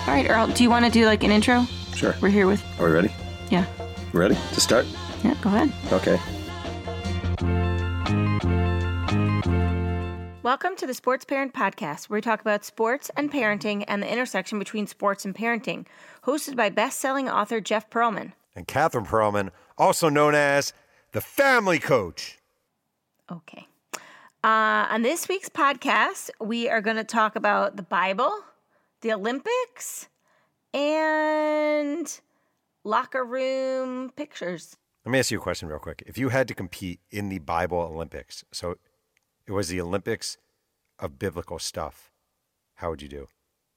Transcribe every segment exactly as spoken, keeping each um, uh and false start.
All right, Earl, do you want to do like an intro? Sure. We're here with... Are we ready? Yeah. Ready to start? Yeah, go ahead. Okay. Welcome to the Sports Parent Podcast, where we talk about sports and parenting and the intersection between sports and parenting. Hosted by best-selling author Jeff Pearlman. And Catherine Pearlman, also known as the Family Coach. Okay. Uh, on this week's podcast, we are going to talk about the Bible, the Olympics, and locker room pictures. Let me ask you a question real quick. If you had to compete in the Bible Olympics, so it was the Olympics of biblical stuff, how would you do?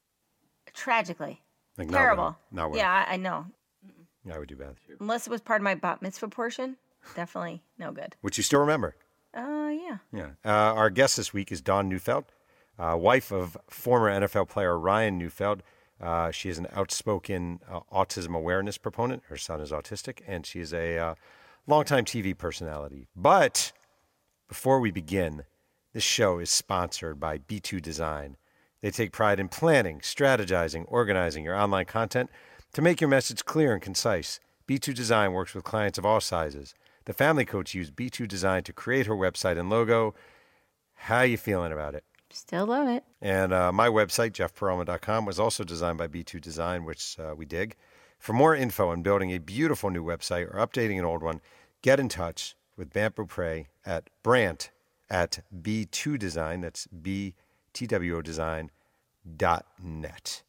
Tragically. Like Terrible. Not well. Not well. Yeah, I know. I would do bad. Unless it was part of my bat mitzvah portion, definitely no good. Which you still remember. Uh, yeah. Yeah. Uh, our guest this week is Dawn Neufeld, uh, wife of former N F L player Ryan Neufeld. Uh, she is an outspoken uh, autism awareness proponent. Her son is autistic, and she is a uh, longtime T V personality. But before we begin, this show is sponsored by B two Design. They take pride in planning, strategizing, organizing your online content to make your message clear and concise. B two Design works with clients of all sizes. The Family Coach used B two Design to create her website and logo. How you feeling about it? Still love it. And uh, my website, jeff pearlman dot com, was also designed by B two Design, which uh, we dig. For more info on building a beautiful new website or updating an old one, get in touch with Bant Beaupre at Brant at B two Design. That's B T W O design dot net.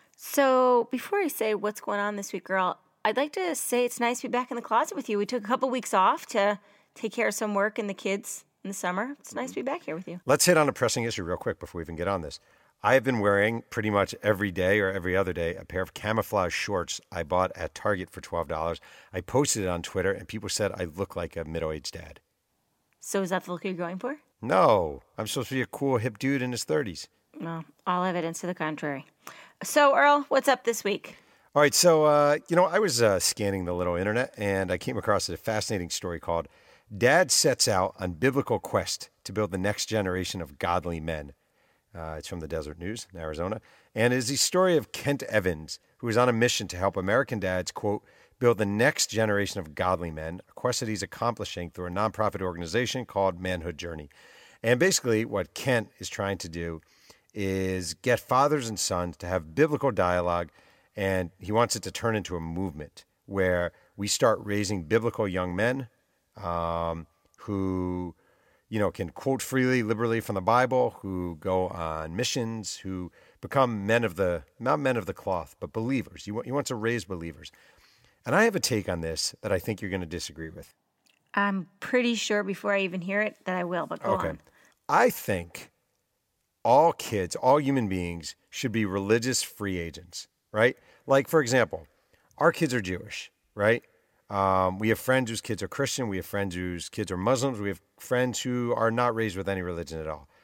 So before I say what's going on this week, girl, I'd like to say it's nice to be back in the closet with you. We took a couple weeks off to take care of some work and the kids in the summer. It's nice to be back here with you. Let's hit on a pressing issue real quick before we even get on this. I have been wearing pretty much every day or every other day a pair of camouflage shorts I bought at Target for twelve dollars. I posted it on Twitter, and people said I look like a middle-aged dad. So is that the look you're going for? No, I'm supposed to be a cool, hip dude in his thirties. No, all evidence to the contrary. So, Earl, what's up this week? All right, so, uh, you know, I was uh, scanning the little internet, and I came across a fascinating story called Dad Sets Out on Biblical Quest to Build the Next Generation of Godly Men. Uh, it's from the Desert News in Arizona. And it is the story of Kent Evans, who is on a mission to help American dads, quote, build the next generation of godly men, a quest that he's accomplishing through a nonprofit organization called Manhood Journey. And basically what Kent is trying to do is get fathers and sons to have biblical dialogue, and he wants it to turn into a movement where we start raising biblical young men um, who, you know, can quote freely, liberally from the Bible, who go on missions, who become men of the, not men of the cloth, but believers. He, he wants to raise believers. And I have a take on this that I think you're going to disagree with. I'm pretty sure before I even hear it that I will, but go okay. on. I think all kids, all human beings should be religious free agents, right? Like, for example, our kids are Jewish, right? Um, we have friends whose kids are Christian. We have friends whose kids are Muslims. We have friends who are not raised with any religion at all.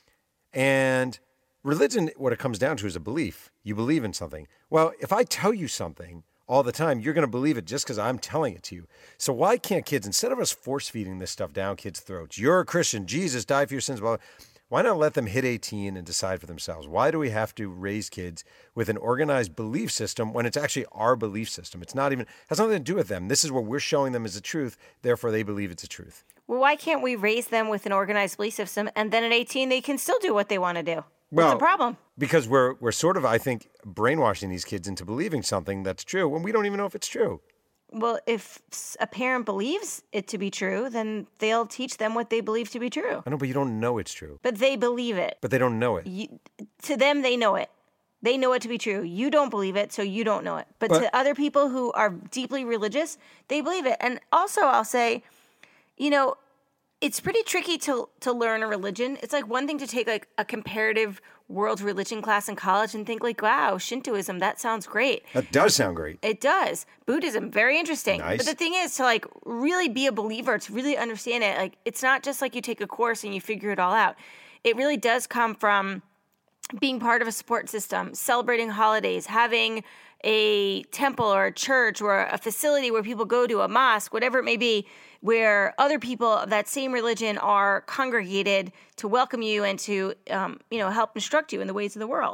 And religion, what it comes down to is a belief. You believe in something. Well, if I tell you something all the time, you're going to believe it just because I'm telling it to you. So why can't kids, instead of us force feeding this stuff down kids' throats, you're a Christian, Jesus died for your sins, blah, blah, why not let them hit eighteen and decide for themselves? Why do we have to raise kids with an organized belief system when it's actually our belief system? It's not even, has nothing to do with them. This is what we're showing them as the truth. Therefore, they believe it's the truth. Well, why can't we raise them with an organized belief system and then at eighteen they can still do what they want to do? What's Well, the problem? Because we're we're sort of, I think, brainwashing these kids into believing something that's true when we don't even know if it's true. Well, if a parent believes it to be true, then they'll teach them what they believe to be true. I know, but you don't know it's true. But they believe it. But they don't know it. You, to them, they know it. They know it to be true. You don't believe it, so you don't know it. But, But- to other people who are deeply religious, they believe it. And also, I'll say, you know, it's pretty tricky to to learn a religion. It's like one thing to take like a comparative world religion class in college and think like, wow, Shintoism, that sounds great. That does sound great. It does. Buddhism, very interesting. Nice. But the thing is to like really be a believer, to really understand it, like it's not just like you take a course and you figure it all out. It really does come from being part of a support system, celebrating holidays, having a temple or a church or a facility where people go to, a mosque, whatever it may be, where other people of that same religion are congregated to welcome you and to, um, you know, help instruct you in the ways of the world.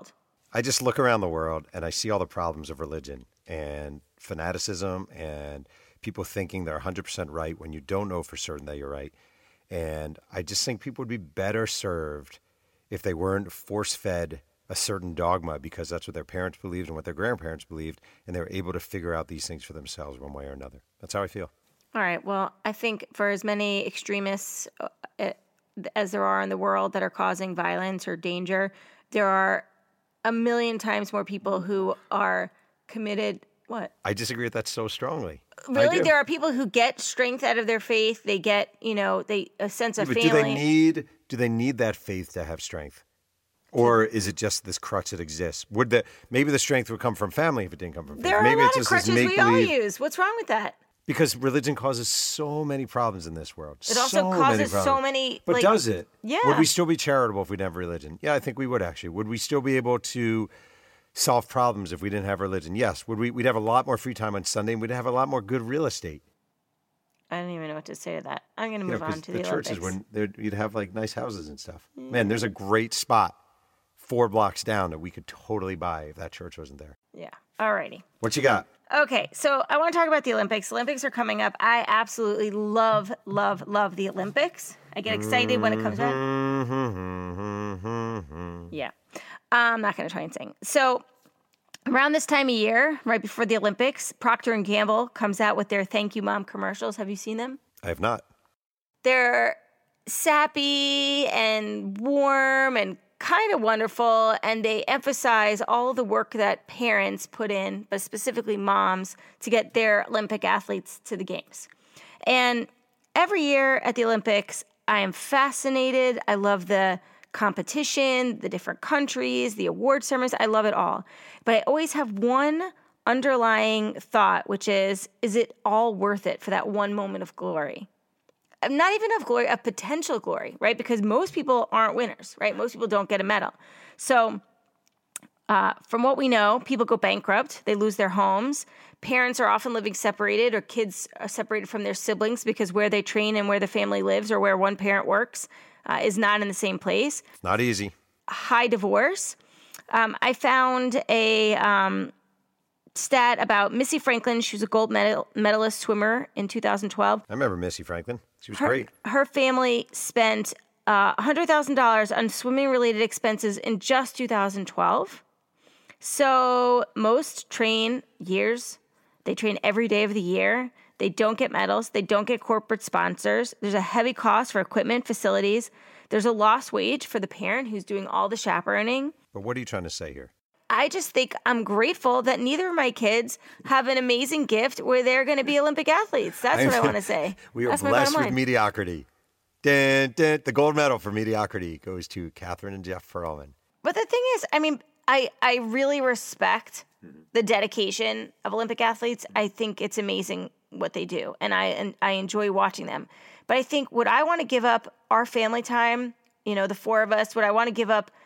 I just look around the world and I see all the problems of religion and fanaticism and people thinking they're one hundred percent right when you don't know for certain that you're right. And I just think people would be better served if they weren't force-fed a certain dogma because that's what their parents believed and what their grandparents believed, and they were able to figure out these things for themselves one way or another. That's how I feel. All right. Well, I think for as many extremists uh, as there are in the world that are causing violence or danger, there are a million times more people who are committed. What? I disagree with that so strongly. Really? There are people who get strength out of their faith. They get, you know, they a sense of yeah, but family. Do they need, do they need that faith to have strength? Or is it just this crutch that exists? Would the maybe the strength would come from family if it didn't come from faith? There are maybe a lot it's of just crutches we all use. What's wrong with that? Because religion causes so many problems in this world. It also so causes many so many. But like, does it? Yeah. Would we still be charitable if we didn't have religion? Yeah, I think we would actually. Would we still be able to solve problems if we didn't have religion? Yes. Would we? We'd have a lot more free time on Sunday, and we'd have a lot more good real estate. I don't even know what to say to that. I'm going to You move know, on to the the churches Olympics. when you'd have like nice houses and stuff. Mm. Man, there's a great spot four blocks down that we could totally buy if that church wasn't there. Yeah. All righty. What you got? Okay, so I want to talk about the Olympics. Olympics are coming up. I absolutely love, love, love the Olympics. I get excited when it comes out. Yeah. I'm not going to try and sing. So around this time of year, right before the Olympics, Procter and Gamble comes out with their Thank You Mom commercials. Have you seen them? I have not. They're sappy and warm and kind of wonderful, and they emphasize all the work that parents put in, but specifically moms, to get their Olympic athletes to the games. And every year at the Olympics, I am fascinated. I love the competition, the different countries, the award ceremonies. I love it all. But I always have one underlying thought, which is, is it all worth it for that one moment of glory? Not even of glory, of potential glory, right? Because most people aren't winners, right? Most people don't get a medal. So uh, from what we know, people go bankrupt. They lose their homes. Parents are often living separated, or kids are separated from their siblings because where they train and where the family lives or where one parent works uh, is not in the same place. It's not easy. High divorce. Um, I found a... Um, stat about Missy Franklin. She was a gold medal, medalist swimmer in two thousand twelve. I remember Missy Franklin. She was her, great. Her family spent uh, one hundred thousand dollars on swimming-related expenses in just two thousand twelve. So most train years. They train every day of the year. They don't get medals. They don't get corporate sponsors. There's a heavy cost for equipment, facilities. There's a lost wage for the parent who's doing all the chaperoning. But what are you trying to say here? I just think I'm grateful that neither of my kids have an amazing gift where they're going to be Olympic athletes. That's I what I want to say. We are That's blessed with mediocrity. Dun, dun, the gold medal for mediocrity goes to Catherine and Jeff Perlman. But the thing is, I mean, I, I really respect the dedication of Olympic athletes. I think it's amazing what they do, and I and I enjoy watching them. But I think would I want to give up our family time, you know, the four of us, would I want to give up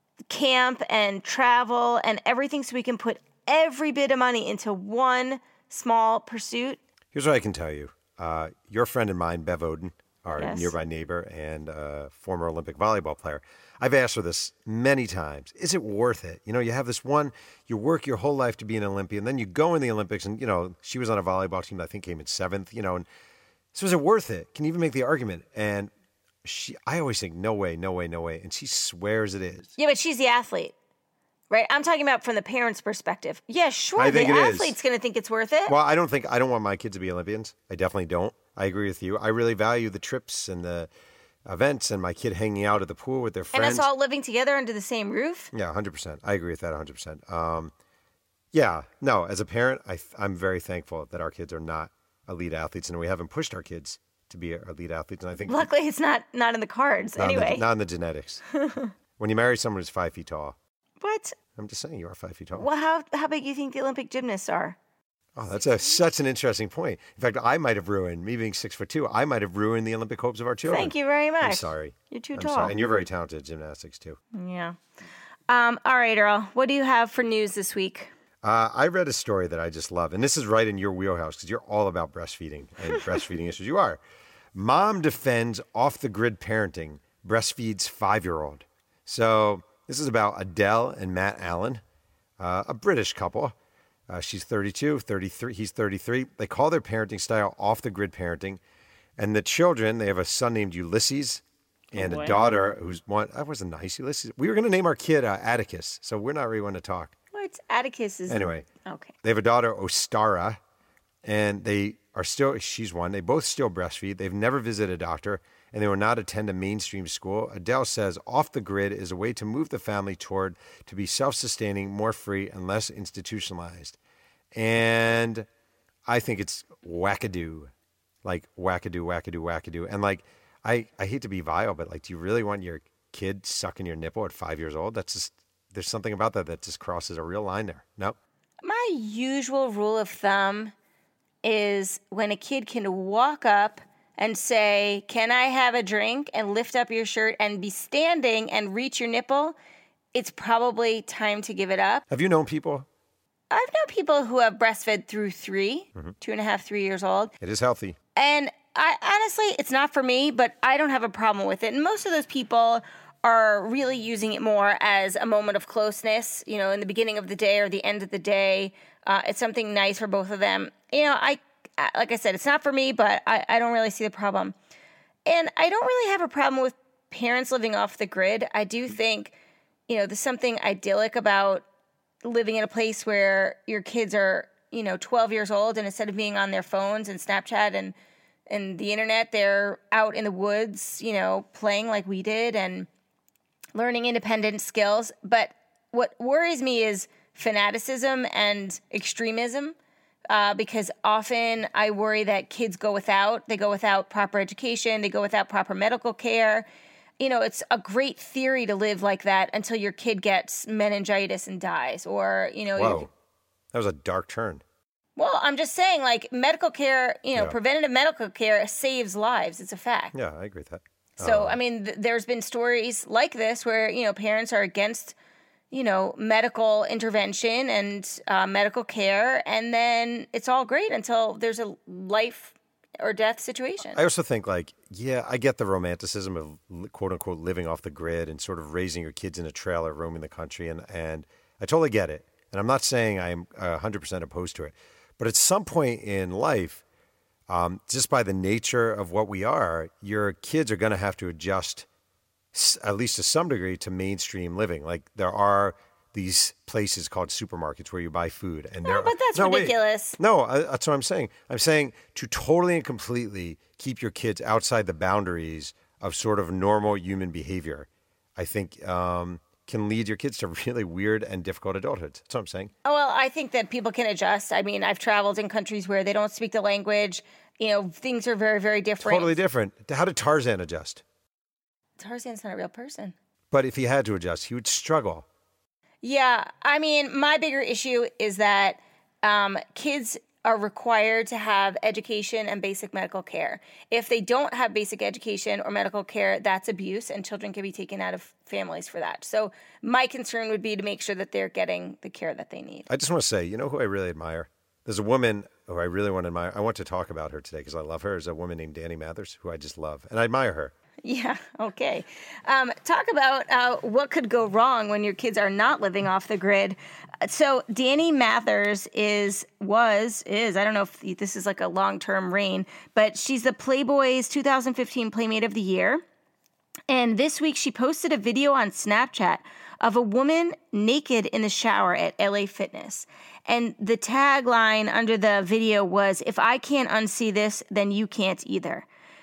camp and travel and everything so we can put every bit of money into one small pursuit? Here's what I can tell you. Uh, your friend and mine, Bev Oden, our yes. nearby neighbor and uh, former Olympic volleyball player. I've asked her this many times. Is it worth it? You know, you have this one, you work your whole life to be an Olympian, then you go in the Olympics and, you know, she was on a volleyball team that I think came in seventh, you know, and so is it worth it? Can you even make the argument? And She, I always think, no way, no way, no way. And she swears it is. Yeah, but she's the athlete, right? I'm talking about from the parents' perspective. Yeah, sure, I the think it athlete's going to think it's worth it. Well, I don't think, I don't want my kids to be Olympians. I definitely don't. I agree with you. I really value the trips and the events and my kid hanging out at the pool with their friends. And us all living together under the same roof? Yeah, one hundred percent. I agree with that one hundred percent. Um, yeah, no, as a parent, I, I'm very thankful that our kids are not elite athletes and we haven't pushed our kids to be elite athletes. And I think luckily it's not not in the cards not anyway. In the, not in the genetics. When you marry someone who's five feet tall. What? I'm just saying you are five feet tall. Well, how how big do you think the Olympic gymnasts are? Oh, that's a, such an interesting point. In fact, I might have ruined, me being six foot two, I might have ruined the Olympic hopes of our children. Thank you very much. I'm sorry. You're too I'm tall. Sorry. And you're very talented at gymnastics too. Yeah. Um, all right, Earl. What do you have for news this week? Uh, I read a story that I just love, and this is right in your wheelhouse because you're all about breastfeeding and breastfeeding issues. You are. Mom defends off-the-grid parenting, breastfeeds five-year-old. So This is about Adele and Matt Allen, uh, a British couple. Uh, she's thirty-two, thirty-three. He's thirty-three. They call their parenting style off-the-grid parenting. And the children, they have a son named Ulysses and Oh, a wow. daughter who's one. That wasn't nice, Ulysses. We were going to name our kid uh, Atticus, so we're not really going to talk. What? Atticus is... Anyway. Okay. They have a daughter, Ostara, and they are still, she's one. They both still breastfeed. They've never visited a doctor, and they will not attend a mainstream school. Adele says off the grid is a way to move the family toward to be self-sustaining, more free, and less institutionalized. And I think it's wackadoo. Like wackadoo, wackadoo, wackadoo. And like, I, I hate to be vile, but like, do you really want your kid sucking your nipple at five years old? That's just, there's something about that that just crosses a real line there. No. My usual rule of thumb is when a kid can walk up and say, "Can I have a drink?" and lift up your shirt and be standing and reach your nipple, it's probably time to give it up. Have you known people? I've known people who have breastfed through three, mm-hmm. two and a half, three years old. It is healthy. And I honestly, it's not for me, but I don't have a problem with it. And most of those people are really using it more as a moment of closeness, you know, in the beginning of the day or the end of the day. Uh, it's something nice for both of them. You know, I, like I said, it's not for me, but I, I don't really see the problem. And I don't really have a problem with parents living off the grid. I do think, you know, there's something idyllic about living in a place where your kids are, you know, twelve years old, and instead of being on their phones and Snapchat and, and the internet, they're out in the woods, you know, playing like we did and learning independent skills. But what worries me is fanaticism and extremism, uh, because often I worry that kids go without, they go without proper education, they go without proper medical care. You know, it's a great theory to live like that until your kid gets meningitis and dies, or, you know. Whoa, that was a dark turn. Well, I'm just saying, like, medical care, you know, Yeah. preventative medical care saves lives. It's a fact. Yeah, I agree with that. So, Um, I mean, th- there's been stories like this where, you know, parents are against, you know, medical intervention and uh, medical care, and then it's all great until there's a life or death situation. I also think, like, yeah, I get the romanticism of li- quote unquote living off the grid and sort of raising your kids in a trailer, roaming the country, and and I totally get it. And I'm not saying I'm one hundred percent opposed to it, but at some point in life, um, just by the nature of what we are, your kids are going to have to adjust, s- at least to some degree, to mainstream living. Like there are these places called supermarkets where you buy food, and No, there- but that's no, wait. ridiculous. No, I, that's what I'm saying. I'm saying to totally and completely keep your kids outside the boundaries of sort of normal human behavior, I think um, can lead your kids to really weird and difficult adulthoods. That's what I'm saying. Oh, well, I think that people can adjust. I mean, I've traveled in countries where they don't speak the language. You know, things are very, very different. Totally different. How did Tarzan adjust? Tarzan's not a real person. But if he had to adjust, he would struggle. Yeah, I mean, my bigger issue is that um, kids are required to have education and basic medical care. If they don't have basic education or medical care, that's abuse, and children can be taken out of families for that. So my concern would be to make sure that they're getting the care that they need. I just want to say, you know who I really admire? There's a woman who I really want to admire. I want to talk about her today because I love her. Is a woman named Danny Mathers, who I just love, and I admire her. Yeah, okay. Um, talk about uh, what could go wrong when your kids are not living off the grid. So Danny Mathers is, was, is, I don't know if this is like a long-term reign, but she's the Playboy's two thousand fifteen Playmate of the Year. And this week she posted a video on Snapchat of a woman naked in the shower at L A Fitness. And the tagline under the video was, "If I can't unsee this, then you can't either."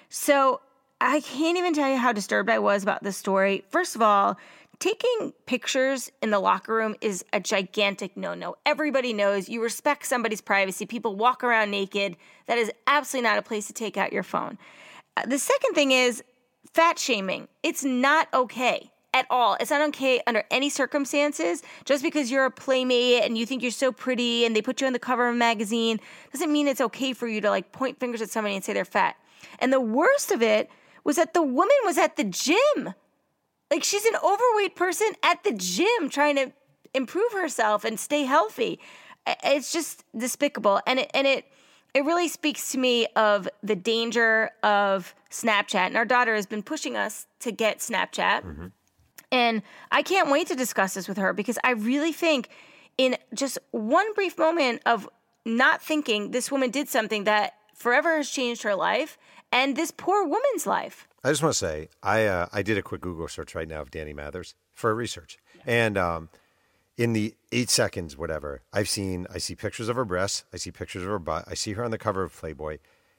So I can't even tell you how disturbed I was about this story. First of all, taking pictures in the locker room is a gigantic no-no. Everybody knows you respect somebody's privacy. People walk around naked. That is absolutely not a place to take out your phone. Uh, the second thing is fat shaming. It's not okay at all. It's not okay under any circumstances. Just because you're a playmate and you think you're so pretty and they put you on the cover of a magazine doesn't mean it's okay for you to like point fingers at somebody and say they're fat. And the worst of it was that the woman was at the gym. Like, she's an overweight person at the gym trying to improve herself and stay healthy. It's just despicable. And it, and it, it really speaks to me of the danger of Snapchat. And our daughter has been pushing us to get Snapchat. Mm-hmm. And I can't wait to discuss this with her because I really think in just one brief moment of not thinking, this woman did something that forever has changed her life and this poor woman's life. I just want to say, I uh, I did a quick Google search right now of Danny Mathers for research. Yeah. And um, in the eight seconds, whatever, I've seen, I see pictures of her breasts. I see pictures of her butt. I see her on the cover of Playboy.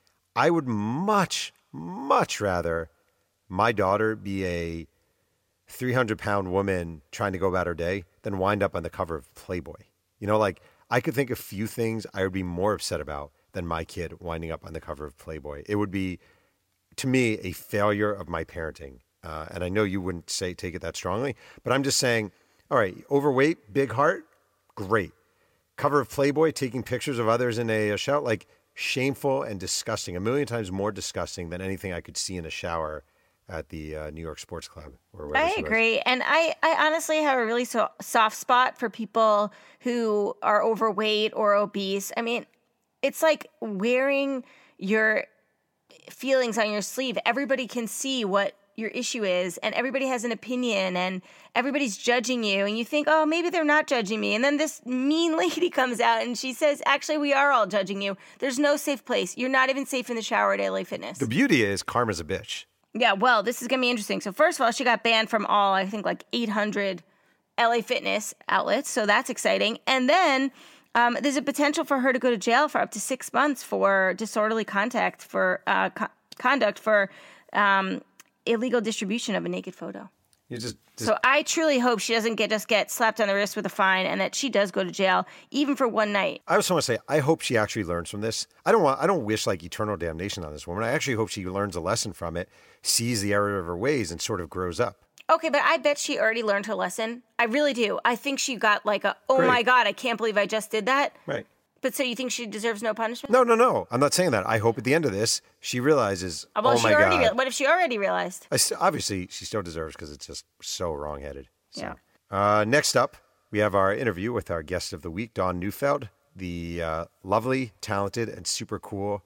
I would much, much rather my daughter be a three hundred pound woman trying to go about her day than wind up on the cover of Playboy. You know, like I could think of few things I would be more upset about than my kid winding up on the cover of Playboy. It would be, to me, a failure of my parenting. Uh, and I know you wouldn't say take it that strongly, but I'm just saying, all right, overweight, big heart, great. Cover of Playboy, taking pictures of others in a, a shower, like shameful and disgusting, a million times more disgusting than anything I could see in a shower at the uh, New York Sports Club. Or I agree. And I, I honestly have a really so, soft spot for people who are overweight or obese. I mean, it's like wearing your feelings on your sleeve. Everybody can see what your issue is, and everybody has an opinion, and everybody's judging you, and you think, oh, maybe they're not judging me. And then this mean lady comes out and she says, actually, we are all judging you. There's no safe place. You're not even safe in the shower at L A Fitness. The beauty is karma's a bitch. Yeah, well, this is going to be interesting. So first of all, she got banned from all, I think, like eight hundred L A Fitness outlets. So that's exciting. And then um, there's a potential for her to go to jail for up to six months for disorderly contact for uh, co- conduct for um, illegal distribution of a naked photo. You just, just So I truly hope she doesn't get just get slapped on the wrist with a fine and that she does go to jail, even for one night. I also want to say, I hope she actually learns from this. I don't want, I don't wish like eternal damnation on this woman. I actually hope she learns a lesson from it, sees the error of her ways, and sort of grows up. Okay, but I bet she already learned her lesson. I really do. I think she got like a, oh Great. my God, I can't believe I just did that. Right. But so you think she deserves no punishment? No, no, no. I'm not saying that. I hope at the end of this, she realizes, well, oh she my already God. Re- what if she already realized? I st- obviously, she still deserves because it's just so wrongheaded. So. Yeah. Uh, next up, we have our interview with our guest of the week, Dawn Neufeld, the uh, lovely, talented, and super cool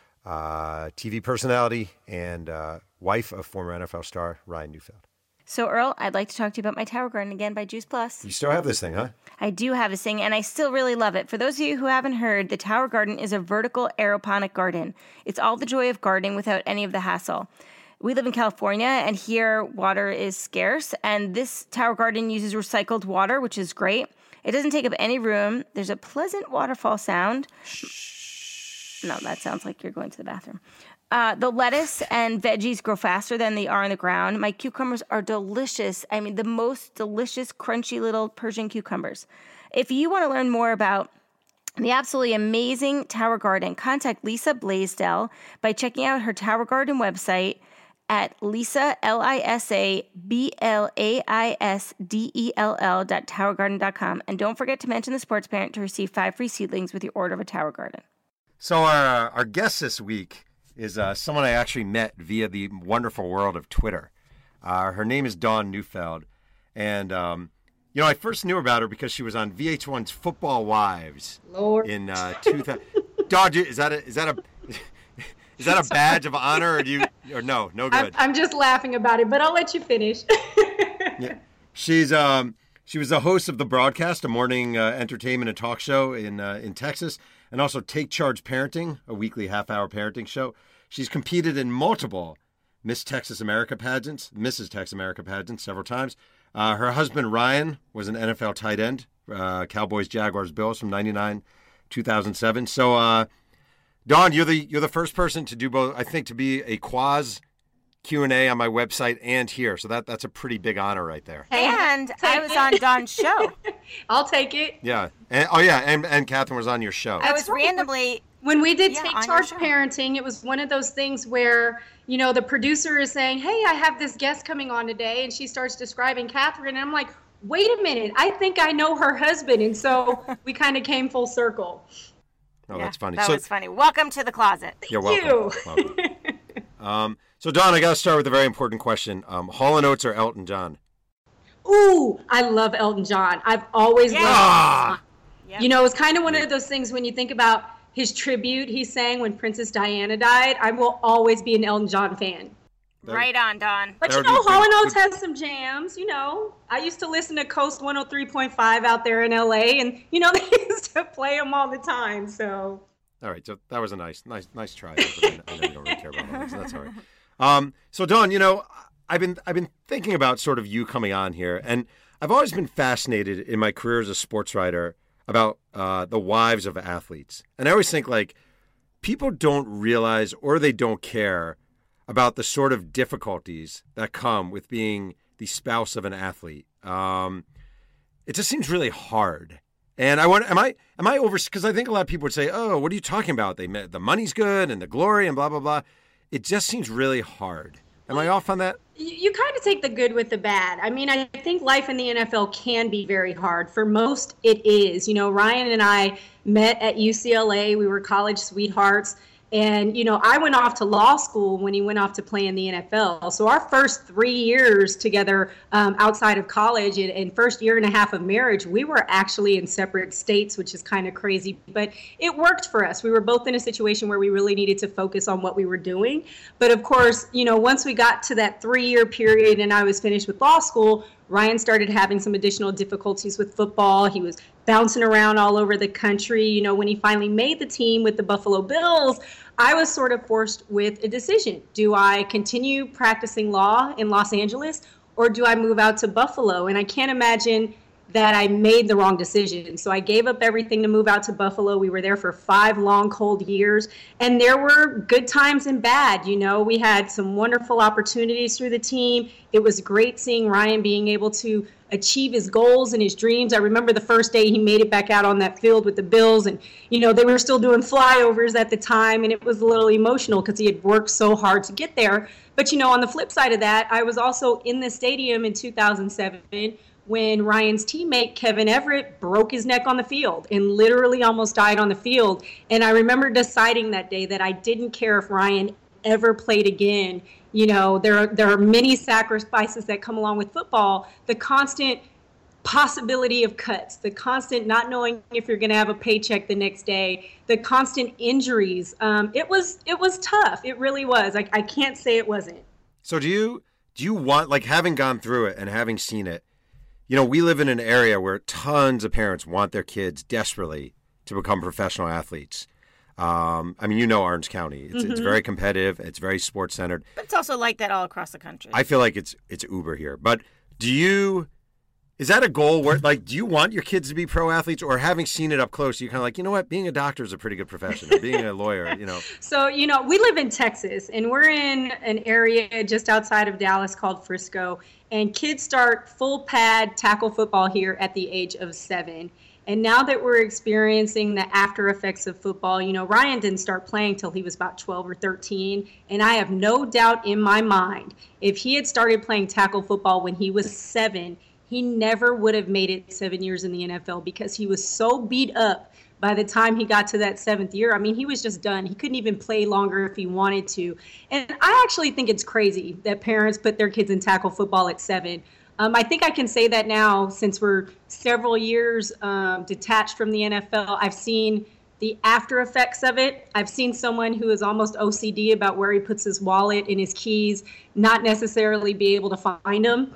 uh, T V personality and uh, wife of former N F L star Ryan Neufeld. So, Earl, I'd like to talk to you about my Tower Garden again by Juice Plus. You still have this thing, huh? I do have this thing, and I still really love it. For those of you who haven't heard, the Tower Garden is a vertical aeroponic garden. It's all the joy of gardening without any of the hassle. We live in California, and here water is scarce, and this Tower Garden uses recycled water, which is great. It doesn't take up any room. There's a pleasant waterfall sound. Shh. No, that sounds like you're going to the bathroom. Uh, the lettuce and veggies grow faster than they are on the ground. My cucumbers are delicious. I mean, the most delicious, crunchy little Persian cucumbers. If you want to learn more about the absolutely amazing Tower Garden, contact Lisa Blaisdell by checking out her Tower Garden website at Lisa, L I S A B L A I S D E L L dot tower garden dot com. And don't forget to mention the sports parent to receive five free seedlings with your order of a Tower Garden. So our, our guest this week is uh, someone I actually met via the wonderful world of Twitter. Uh, her name is Dawn Neufeld. And, um, you know, I first knew about her because she was on V H one's Football Wives. Lord. In uh, two thousand. Dawn, is that a, is that a, is that a badge of honor or do you, or no, no good? I'm, I'm just laughing about it, but I'll let you finish. Yeah. She's, um, she was the host of The Broadcast, a morning uh, entertainment and talk show in, uh, in Texas, and also Take Charge Parenting, a weekly half-hour parenting show. She's competed in multiple Miss Texas America pageants, Missus Texas America pageants several times. Uh, her husband, Ryan, was an N F L tight end, uh, Cowboys, Jaguars, Bills from ninety-nine, two thousand seven. So, uh, Dawn, you're the you're the first person to do both, I think, to be a quaz Q and A on my website and here. So that that's a pretty big honor right there. And I was on Dawn's show. I'll take it. Yeah. And, oh, yeah. And, and Catherine was on your show. I was randomly... When we did Yeah, Take on Charge your show. Parenting, it was one of those things where, you know, the producer is saying, hey, I have this guest coming on today. And she starts describing Catherine. And I'm like, wait a minute. I think I know her husband. And so we kind of came full circle. Oh, Yeah, that's funny. That so, was funny. Welcome to the closet. You're Thank welcome. you. welcome. Um, so, Dawn, I got to start with a very important question. Um, Hall and Oates or Elton John? Ooh, I love Elton John. I've always Yeah. loved Ah! Elton John. Yep. You know, it's kind of one of those things when you think about his tribute he sang when Princess Diana died. I will always be an Elton John fan. That, right on, Don. But you know, Hall and Oates has some jams. You know, I used to listen to Coast one oh three point five out there in L A, and you know they used to play them all the time. So. All right, so that was a nice, nice, nice try. I, I know you don't really care about that, so that's all right. Um, so Dawn, you know, I've been I've been thinking about sort of you coming on here, and I've always been fascinated in my career as a sports writer about uh, the wives of athletes, and I always think like people don't realize or they don't care about the sort of difficulties that come with being the spouse of an athlete. Um, it just seems really hard. And I want, am I, am I over, because I think a lot of people would say, oh, what are you talking about? They The money's good and the glory and blah, blah, blah. It just seems really hard. Am I off on that? You, you kind of take the good with the bad. I mean, I think life in the N F L can be very hard. For most, it is. You know, Ryan and I met at U C L A. We were college sweethearts. And, you know, I went off to law school when he went off to play in the N F L. So our first three years together um, outside of college and, and first year and a half of marriage, we were actually in separate states, which is kind of crazy. But it worked for us. We were both in a situation where we really needed to focus on what we were doing. But of course, you know, once we got to that three-year period and I was finished with law school, Ryan started having some additional difficulties with football. He was bouncing around all over the country. You know, when he finally made the team with the Buffalo Bills, I was sort of forced with a decision. Do I continue practicing law in Los Angeles or do I move out to Buffalo? And I can't imagine that I made the wrong decision. So I gave up everything to move out to Buffalo. We were there for five long, cold years. And there were good times and bad. You know, we had some wonderful opportunities through the team. It was great seeing Ryan being able to achieve his goals and his dreams. I remember the first day he made it back out on that field with the Bills. And, you know, they were still doing flyovers at the time. And it was a little emotional because he had worked so hard to get there. But, you know, on the flip side of that, I was also in the stadium in two thousand seven when Ryan's teammate, Kevin Everett, broke his neck on the field and literally almost died on the field. And I remember deciding that day that I didn't care if Ryan ever played again. You know, there are, there are many sacrifices that come along with football. The constant possibility of cuts, the constant not knowing if you're going to have a paycheck the next day, the constant injuries. Um, it was it was tough. It really was. I, I can't say it wasn't. So do you do you want, like having gone through it and having seen it, you know, we live in an area where tons of parents want their kids desperately to become professional athletes. Um, I mean, you know, Orange County, it's, mm-hmm. it's very competitive. It's very sports centered. But it's also like that all across the country. I feel like it's, it's Uber here, but do you, is that a goal where like, do you want your kids to be pro athletes, or having seen it up close, you're kind of like, you know what, being a doctor is a pretty good profession, or being a lawyer, you know? So, you know, we live in Texas and we're in an area just outside of Dallas called Frisco. And kids start full pad tackle football here at the age of seven. And now that we're experiencing the after effects of football, you know, Ryan didn't start playing till he was about twelve or thirteen. And I have no doubt in my mind, if he had started playing tackle football when he was seven, he never would have made it seven years in the N F L because he was so beat up by the time he got to that seventh year. I mean, he was just done. He couldn't even play longer if he wanted to. And I actually think it's crazy that parents put their kids in tackle football at seven. Um, I think I can say that now since we're several years um, detached from the N F L. I've seen the after effects of it. I've seen someone who is almost O C D about where he puts his wallet and his keys, not necessarily be able to find them.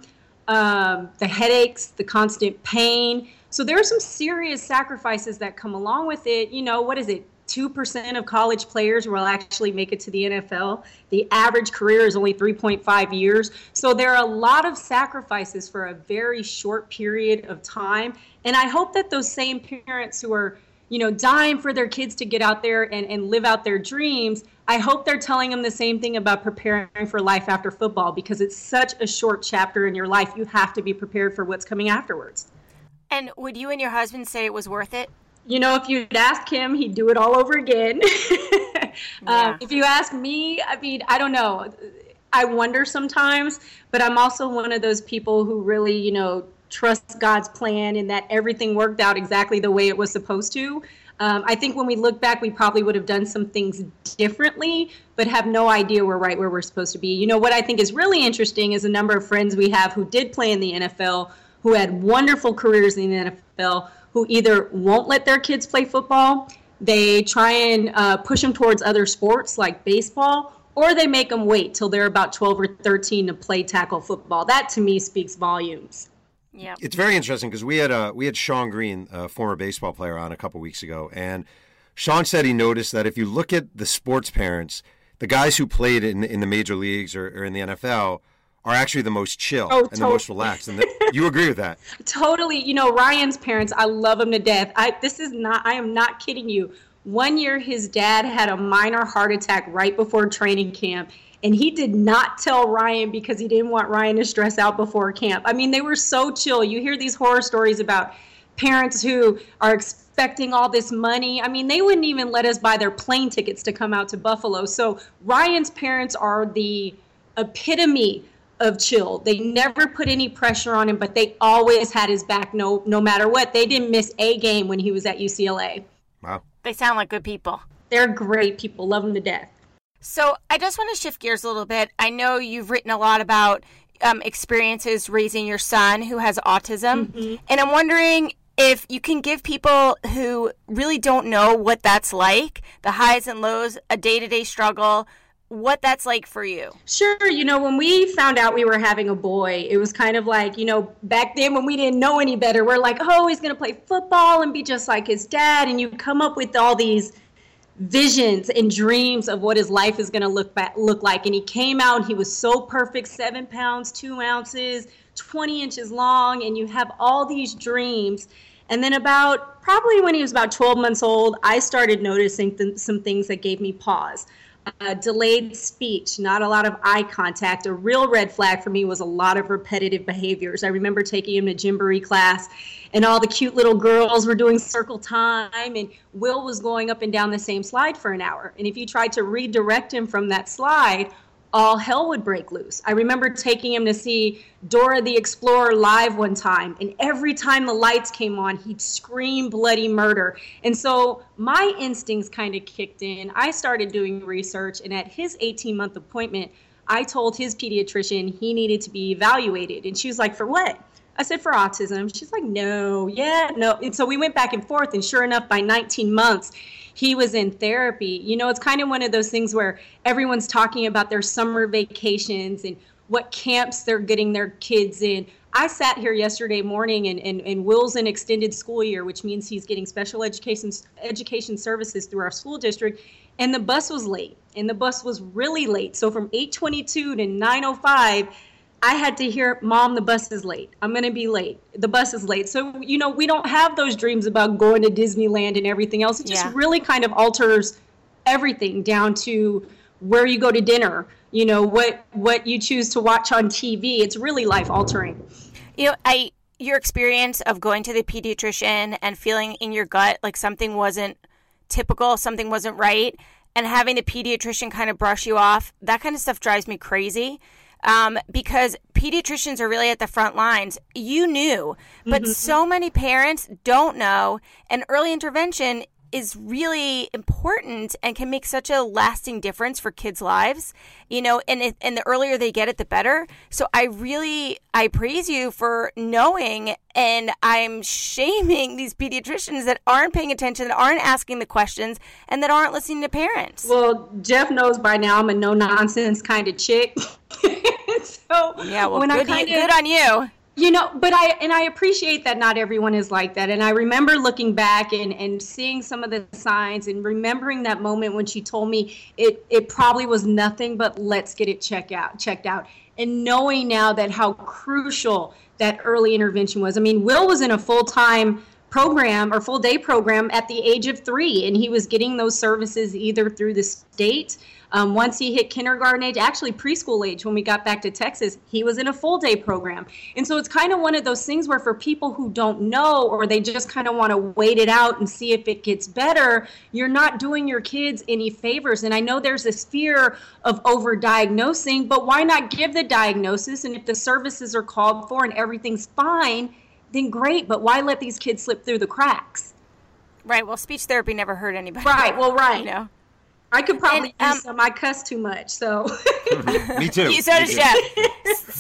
Um, the headaches, the constant pain. So there are some serious sacrifices that come along with it. You know, what is it? two percent of college players will actually make it to the N F L. The average career is only three point five years. So there are a lot of sacrifices for a very short period of time. And I hope that those same parents who are, you know, dying for their kids to get out there and, and live out their dreams, I hope they're telling them the same thing about preparing for life after football, because it's such a short chapter in your life. You have to be prepared for what's coming afterwards. And would you and your husband say it was worth it? You know, if you'd ask him, he'd do it all over again. Yeah. um, if you ask me, I mean, I don't know. I wonder sometimes, but I'm also one of those people who really, you know, trust God's plan and that everything worked out exactly the way it was supposed to. Um, I think when we look back, we probably would have done some things differently, but have no idea we're right where we're supposed to be. You know, what I think is really interesting is a number of friends we have who did play in the N F L, who had wonderful careers in the N F L, who either won't let their kids play football, they try and uh, push them towards other sports like baseball, or they make them wait till they're about twelve or thirteen to play tackle football. That to me speaks volumes. Yeah, it's very interesting because we had uh, we had Sean Green, a former baseball player, on a couple weeks ago, and Sean said he noticed that if you look at the sports parents, the guys who played in in the major leagues or, or in the N F L are actually the most chill oh, and totally. the most relaxed. And the, you agree with that? Totally. You know, Ryan's parents, I love them to death. I this is not. I am not kidding you. One year, his dad had a minor heart attack right before training camp. And he did not tell Ryan because he didn't want Ryan to stress out before camp. I mean, they were so chill. You hear these horror stories about parents who are expecting all this money. I mean, they wouldn't even let us buy their plane tickets to come out to Buffalo. So Ryan's parents are the epitome of chill. They never put any pressure on him, but they always had his back no, no matter what. They didn't miss a game when he was at U C L A. Wow. They sound like good people. They're great people. Love them to death. So I just want to shift gears a little bit. I know you've written a lot about um, experiences raising your son who has autism. Mm-hmm. And I'm wondering if you can give people who really don't know what that's like, the highs and lows, a day-to-day struggle, what that's like for you. Sure. You know, when we found out we were having a boy, it was kind of like, you know, back then when we didn't know any better, we're like, oh, he's going to play football and be just like his dad. And you come up with all these visions and dreams of what his life is going to look back, look like. And he came out and he was so perfect, seven pounds, two ounces, twenty inches long. And you have all these dreams. And then about probably when he was about twelve months old, I started noticing th- some things that gave me pause. Uh, delayed speech, not a lot of eye contact. A real red flag for me was a lot of repetitive behaviors. I remember taking him to Gymboree class, and all the cute little girls were doing circle time, and Will was going up and down the same slide for an hour. And if you tried to redirect him from that slide, all hell would break loose. I remember taking him to see Dora the Explorer live one time, and every time the lights came on, he'd scream bloody murder. And so my instincts kind of kicked in. I started doing research, and at his eighteen-month appointment, I told his pediatrician he needed to be evaluated. And she was like, for what? I said, for autism. She's like, no, yeah, no. And so we went back and forth, and sure enough, by nineteen months, he was in therapy. You know, it's kind of one of those things where everyone's talking about their summer vacations and what camps they're getting their kids in. I sat here yesterday morning, and, and, and Will's in extended school year, which means he's getting special education education services through our school district, and the bus was late, and the bus was really late. So from eight twenty-two to nine oh five, I had to hear, Mom, the bus is late. I'm going to be late. The bus is late. So, you know, we don't have those dreams about going to Disneyland and everything else. It just yeah. really kind of alters everything down to where you go to dinner, you know, what what you choose to watch on T V. It's really life altering. You know, I your experience of going to the pediatrician and feeling in your gut like something wasn't typical, something wasn't right, and having the pediatrician kind of brush you off, that kind of stuff drives me crazy. Um, because pediatricians are really at the front lines. You knew, but mm-hmm. so many parents don't know, and early intervention is really important and can make such a lasting difference for kids' lives, you know, and it, and the earlier they get it, the better. So I really, I praise you for knowing, and I'm shaming these pediatricians that aren't paying attention, that aren't asking the questions, and that aren't listening to parents. Well, Jeff knows by now I'm a no-nonsense kind of chick. So yeah, well, when good, I kind you, good on you. You know, but I, and I appreciate that not everyone is like that. And I remember looking back and, and seeing some of the signs and remembering that moment when she told me it, it probably was nothing but let's get it checked out, checked out. And knowing now that how crucial that early intervention was. I mean, Will was in a full-time program or full day program at the age of three, and he was getting those services either through the state. Um, once he hit kindergarten age, actually preschool age, when we got back to Texas, he was in a full day program. And so it's kind of one of those things where for people who don't know, or they just kind of want to wait it out and see if it gets better, you're not doing your kids any favors. And I know there's this fear of overdiagnosing, but why not give the diagnosis? And if the services are called for and everything's fine, then great. But why let these kids slip through the cracks? Right. Well, speech therapy never hurt anybody. Right. Well, right. You know. I could probably and, um, use some. I cuss too much, so. Me too. So does Jeff. So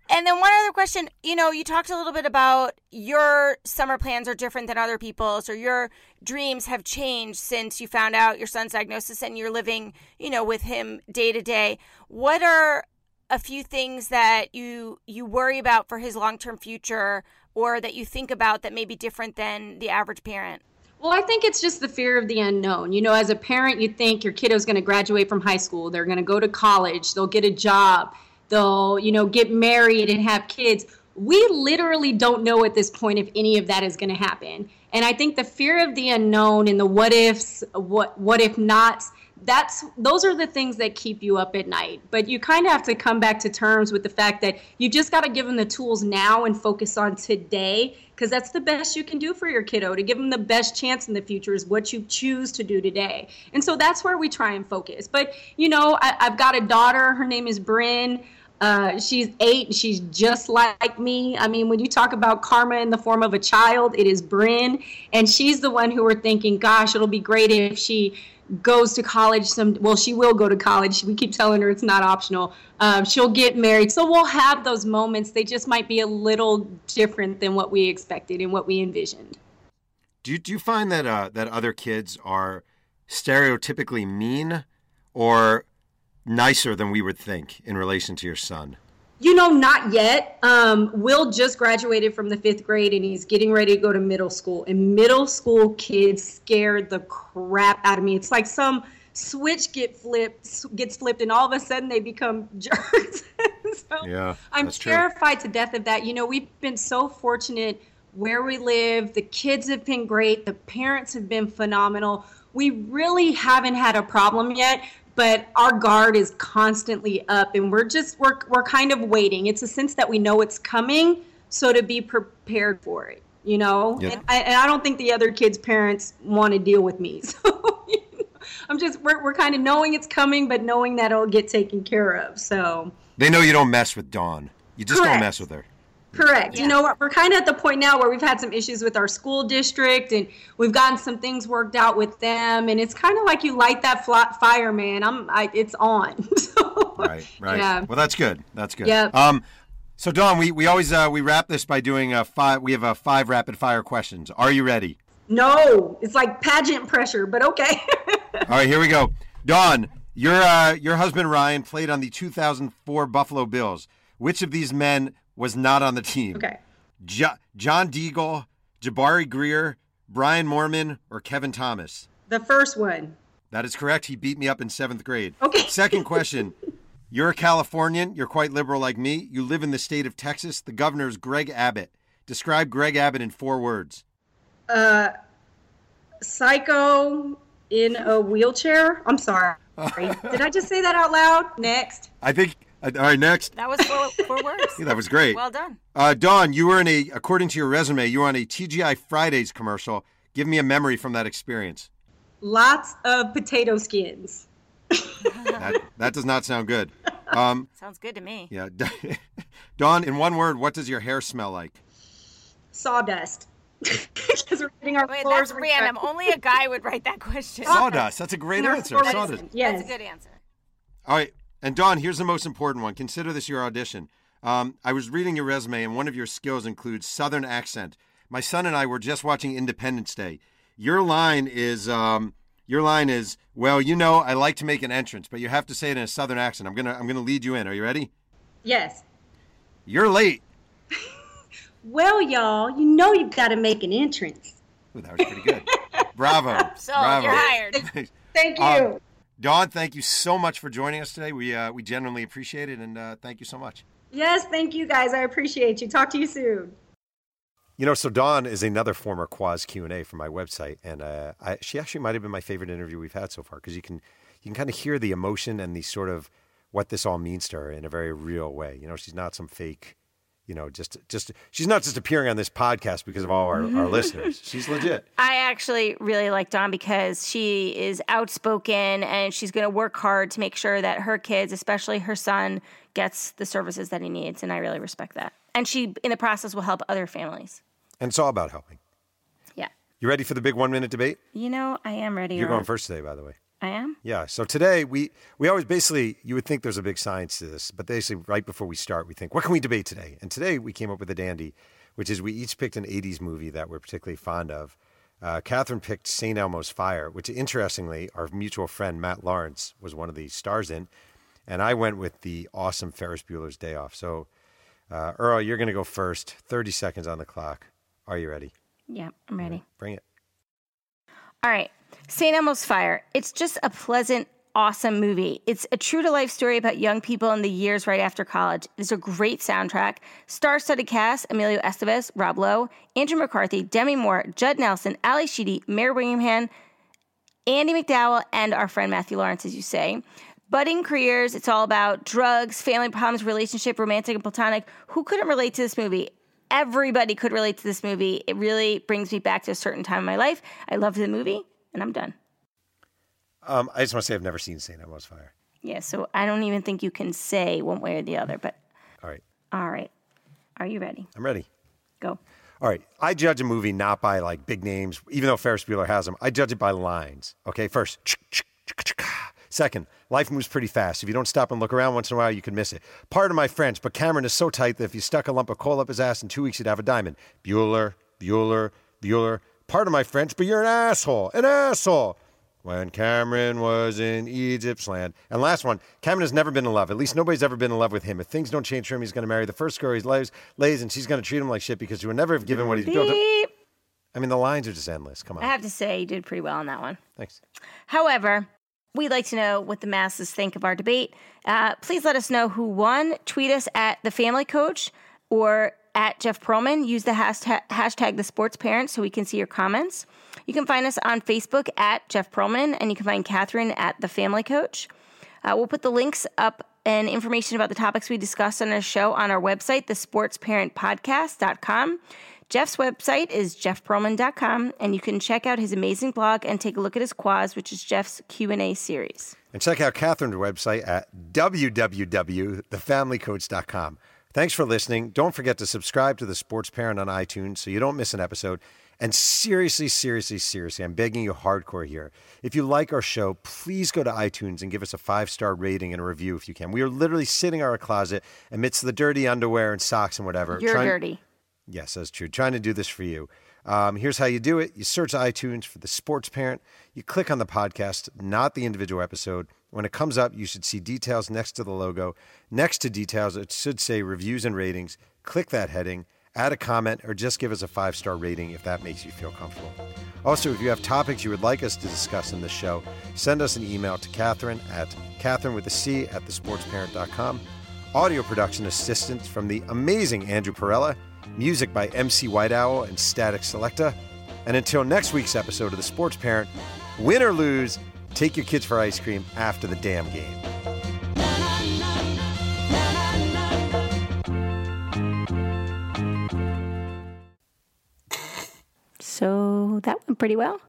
And then one other question, you know, you talked a little bit about your summer plans are different than other people's, or your dreams have changed since you found out your son's diagnosis and you're living, you know, with him day to day. What are a few things that you you worry about for his long-term future, or that you think about that may be different than the average parent? Well, I think it's just the fear of the unknown. You know, as a parent, you think your kiddo's going to graduate from high school, they're going to go to college, they'll get a job, they'll, you know, get married and have kids. We literally don't know at this point if any of that is going to happen. And I think the fear of the unknown and the what ifs, what what if nots, that's those are the things that keep you up at night. But you kind of have to come back to terms with the fact that you just got to give them the tools now and focus on today, because that's the best you can do for your kiddo. To give them the best chance in the future is what you choose to do today. And so that's where we try and focus. But, you know, I, I've got a daughter. Her name is Bryn. Uh, she's eight and she's just like me. I mean, when you talk about karma in the form of a child, it is Bryn. And she's the one who we're thinking, gosh, it'll be great if she goes to college. Some, well, she will go to college. We keep telling her it's not optional. Um, she'll get married. So we'll have those moments. They just might be a little different than what we expected and what we envisioned. Do you, do you find that uh, that other kids are stereotypically mean or nicer than we would think in relation to your son? You know, not yet. Um, Will just graduated from the fifth grade and he's getting ready to go to middle school. And middle school kids scared the crap out of me. It's like some switch get flipped, gets flipped, and all of a sudden they become jerks. So yeah, I'm that's terrified true. to death of that. You know, we've been so fortunate where we live. The kids have been great. The parents have been phenomenal. We really haven't had a problem yet. But our guard is constantly up, and we're just we're we're kind of waiting. It's a sense that we know it's coming, so to be prepared for it, you know. Yep. And, I, and I don't think the other kids' parents want to deal with me. So you know, I'm just we're we're kind of knowing it's coming, but knowing that it'll get taken care of. So they know you don't mess with Dawn. You just Correct. don't mess with her. Correct. Yeah. You know, we're kind of at the point now where we've had some issues with our school district, and we've gotten some things worked out with them. And it's kind of like you light that flat fire, man. I'm, I, it's on. So, Right, right. Yeah. Well, that's good. That's good. Yep. Um, so Dawn, we, we always uh, we wrap this by doing a five. We have a five rapid fire questions. Are you ready? No, it's like pageant pressure, but okay. All right, here we go. Dawn, your uh, your husband Ryan played on the two thousand four Buffalo Bills. Which of these men was not on the team? Okay. Jo- John Deagle, Jabari Greer, Brian Moorman, or Kevin Thomas? The first one. That is correct. He beat me up in seventh grade. Okay. Second question. You're a Californian. You're quite liberal like me. You live in the state of Texas. The governor is Greg Abbott. Describe Greg Abbott in four words. Uh, psycho in a wheelchair. I'm sorry. Did I just say that out loud? Next. I think, uh, all right, next. That was four, four words. Yeah, that was great. Well done. Uh, Dawn, you were in a, according to your resume, you were on a T G I Fridays commercial. Give me a memory from that experience. Lots of potato skins. That, that does not sound good. Um, Sounds good to me. yeah. Dawn, in one word, what does your hair smell like? Sawdust. Because we're getting our Wait, floors that's random. Only a guy would write that question. Sawdust. That's a great Our answer. floors- Sawdust. Yes. That's a good answer. All right. And Dawn, here's the most important one. Consider this your audition. Um, I was reading your resume, and one of your skills includes Southern accent. My son and I were just watching Independence Day. Your line is, um, your line is, well, you know, I like to make an entrance, but you have to say it in a Southern accent. I'm gonna, I'm gonna lead you in. Are you ready? Yes. You're late. Well, y'all, you know you've got to make an entrance. Ooh, that was pretty good. Bravo. So Bravo. you're hired. Thank you. Um, Dawn, thank you so much for joining us today. We uh, we genuinely appreciate it, and uh, thank you so much. Yes, thank you guys. I appreciate you. Talk to you soon. You know, so Dawn is another former Quaz Q and A from my website, and uh, I, she actually might have been my favorite interview we've had so far, because you can you can kind of hear the emotion and the sort of what this all means to her in a very real way. You know, she's not some fake, you know, just just she's not just appearing on this podcast because of all our, our listeners. She's legit. I actually really like Dawn because she is outspoken and she's going to work hard to make sure that her kids, especially her son, gets the services that he needs. And I really respect that. And she, in the process, will help other families. And it's all about helping. Yeah. You ready for the big one-minute debate? You know, I am ready. You're Ron. going first today, by the way. I am? Yeah. So today, we, we always basically, you would think there's a big science to this, but basically right before we start, we think, what can we debate today? And today we came up with a dandy, which is we each picked an eighties movie that we're particularly fond of. Uh, Catherine picked Saint Elmo's Fire, which interestingly, our mutual friend Matt Lawrence was one of the stars in. And I went with the awesome Ferris Bueller's Day Off. So, uh, Earl, you're going to go first. thirty seconds on the clock. Are you ready? Yeah, I'm ready. Bring it. All right. Saint Elmo's Fire. It's just a pleasant, awesome movie. It's a true-to-life story about young people in the years right after college. It's a great soundtrack. Star-studded cast: Emilio Estevez, Rob Lowe, Andrew McCarthy, Demi Moore, Judd Nelson, Ali Sheedy, Mary Wingham, Andy McDowell, and our friend Matthew Lawrence, as you say. Budding careers. It's all about drugs, family problems, relationship, romantic and platonic. Who couldn't relate to this movie? Everybody could relate to this movie. It really brings me back to a certain time in my life. I loved the movie, and I'm done. Um, I just want to say I've never seen Saint Elmo's Fire. Yeah, so I don't even think you can say one way or the other, but... All right. All right. Are you ready? I'm ready. Go. All right. I judge a movie not by like big names, even though Ferris Bueller has them. I judge it by lines. Okay, first. Second, life moves pretty fast. If you don't stop and look around once in a while, you can miss it. Pardon my French, but Cameron is so tight that if you stuck a lump of coal up his ass in two weeks, you'd have a diamond. Bueller, Bueller, Bueller. Pardon my French, but you're an asshole. An asshole. When Cameron was in Egypt's land. And last one, Cameron has never been in love. At least nobody's ever been in love with him. If things don't change for him, he's going to marry the first girl he lays, lays and she's going to treat him like shit because she would never have given what he's built. I mean, the lines are just endless. Come on. I have to say, you did pretty well on that one. Thanks. However, we'd like to know what the masses think of our debate. Uh, please let us know who won. Tweet us at The Family Coach or at Jeff Pearlman. Use the hashtag, hashtag The Sports Parent so we can see your comments. You can find us on Facebook at Jeff Pearlman, and you can find Catherine at The Family Coach. Uh, we'll put the links up and information about the topics we discussed on our show on our website, the sports parent podcast dot com. Jeff's website is jeff pearlman dot com, and you can check out his amazing blog and take a look at his quaz, which is Jeff's Q and A series. And check out Catherine's website at w w w dot the family coach dot com. Thanks for listening. Don't forget to subscribe to The Sports Parent on iTunes so you don't miss an episode. And seriously, seriously, seriously, I'm begging you hardcore here. If you like our show, please go to iTunes and give us a five-star rating and a review if you can. We are literally sitting in our closet amidst the dirty underwear and socks and whatever. You're trying- dirty. Yes, that's true. Trying to do this for you. Um, here's how you do it. You search iTunes for The Sports Parent. You click on the podcast, not the individual episode. When it comes up, you should see details next to the logo. Next to details, it should say reviews and ratings. Click that heading, add a comment, or just give us a five-star rating if that makes you feel comfortable. Also, if you have topics you would like us to discuss in this show, send us an email to Catherine at Catherine with a C at the sports parent dot com. Audio production assistance from the amazing Andrew Perella. Music by M C White Owl and Static Selecta. And until next week's episode of The Sports Parent, win or lose, take your kids for ice cream after the damn game. So that went pretty well.